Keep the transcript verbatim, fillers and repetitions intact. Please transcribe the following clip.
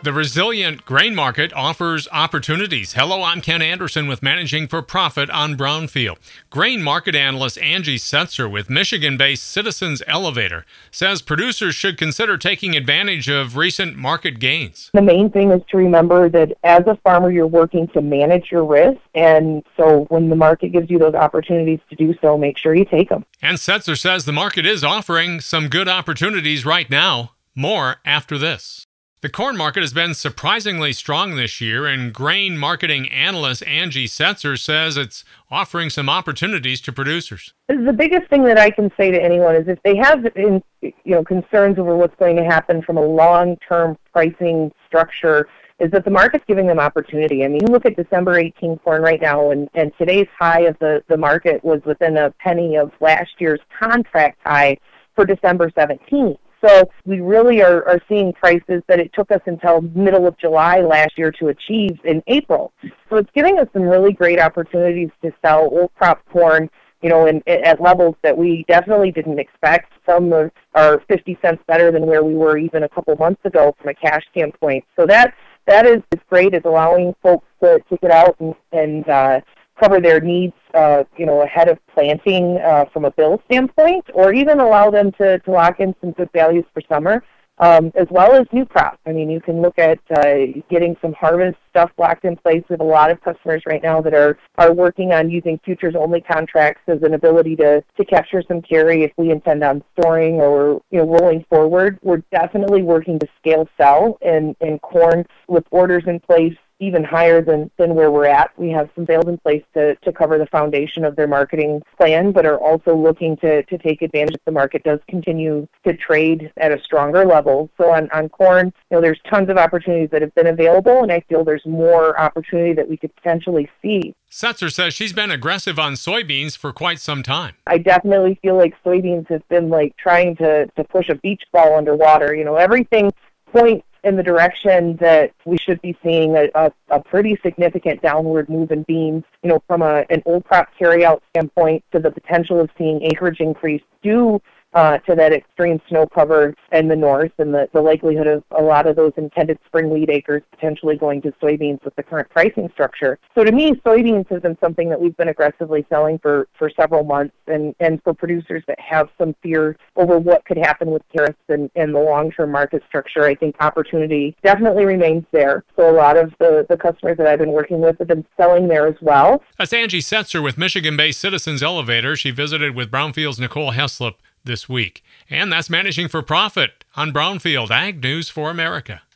The resilient grain market offers opportunities. Hello, I'm Ken Anderson with Managing for Profit on Brownfield. Grain market analyst Angie Setzer with Michigan-based Citizens Elevator says producers should consider taking advantage of recent market gains. The main thing is to remember that as a farmer, you're working to manage your risk. And so when the market gives you those opportunities to do so, make sure you take them. And Setzer says the market is offering some good opportunities right now. More after this. The corn market has been surprisingly strong this year, and grain marketing analyst Angie Setzer says it's offering some opportunities to producers. The biggest thing that I can say to anyone is if they have you know, concerns over what's going to happen from a long-term pricing structure, is that the market's giving them opportunity. I mean, you look at December eighteenth corn right now, and, and today's high of the, the market was within a penny of last year's contract high for December seventeenth. So we really are, are seeing prices that it took us until middle of July last year to achieve in April. So it's giving us some really great opportunities to sell old crop corn, you know, in, at levels that we definitely didn't expect. Some are, are fifty cents better than where we were even a couple months ago from a cash standpoint. So that that is great. It's allowing folks to, to get out and, and uh, cover their needs, uh, you know, ahead of planting uh, from a bill standpoint, or even allow them to, to lock in some good values for summer, um, as well as new crop. I mean, you can look at uh, getting some harvest stuff locked in place. We have a lot of customers right now that are, are working on using futures-only contracts as an ability to, to capture some carry if we intend on storing or, you know, rolling forward. We're definitely working to scale sell in, in corn with orders in place even higher than, than where we're at. We have some sales in place to, to cover the foundation of their marketing plan, but are also looking to, to take advantage if the market does continue to trade at a stronger level. So on, on corn, you know, there's tons of opportunities that have been available, and I feel there's more opportunity that we could potentially see. Setzer says she's been aggressive on soybeans for quite some time. I definitely feel like soybeans has been like trying to, to push a beach ball underwater. You know, everything points in the direction that we should be seeing a, a, a pretty significant downward move in beans, you know, from a, an old crop carryout standpoint to the potential of seeing acreage increase due uh, to that extreme snow cover in the north and the, the likelihood of a lot of those intended spring wheat acres potentially going to soybeans with the current pricing structure. So to me, soybeans has been something that we've been aggressively selling for, for several months, and, and for producers that have some fear over what could happen with tariffs and, and the long-term market structure, I think opportunity definitely remains there. So a lot of the, the customers that I've been working with have been selling there as well. That's Angie Setzer with Michigan-based Citizens Elevator. She visited with Brownfield's Nicole Heslop this week. And that's Managing for Profit on Brownfield Ag News for America.